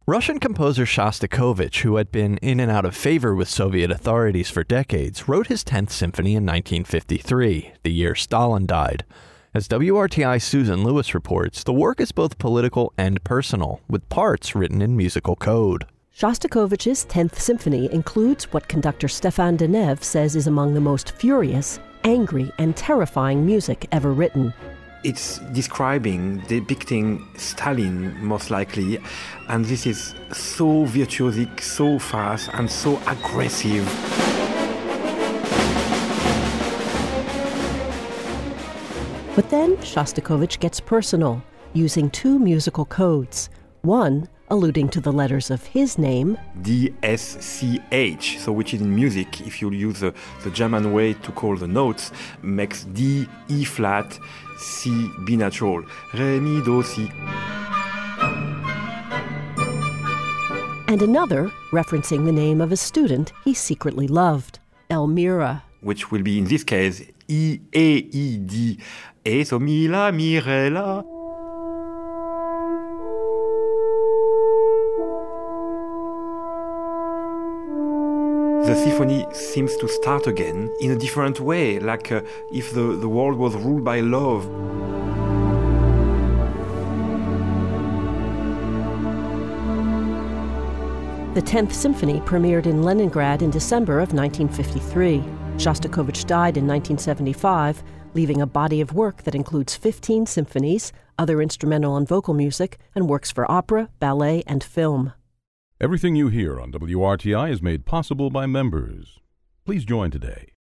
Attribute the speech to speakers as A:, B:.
A: Russian composer Shostakovich, who had been in and out of favor with Soviet authorities for decades, wrote his 10th Symphony in 1953, the year Stalin died. As WRTI's Susan Lewis reports, the work is both political and personal, with parts written in musical code.
B: Shostakovich's 10th Symphony includes what conductor Stefan Deneve says is among the most furious, angry, and terrifying music ever written.
C: It's depicting Stalin, most likely, and this is so virtuosic, so fast, and so aggressive.
B: But then Shostakovich gets personal, using two musical codes. One alluding to the letters of his name,
C: DSCH, so which in music, if you use the German way to call the notes, makes D, E flat, C, B natural, Re, Mi, Do, Si.
B: And another referencing the name of a student he secretly loved, Elmira.
C: Which will be, in this case, E, A, E, D, A, so Mi, La, Mi, Re, La. The symphony seems to start again in a different way, like if the world was ruled by love.
B: The 10th Symphony premiered in Leningrad in December of 1953. Shostakovich died in 1975, leaving a body of work that includes 15 symphonies, other instrumental and vocal music, and works for opera, ballet, and film.
D: Everything you hear on WRTI is made possible by members. Please join today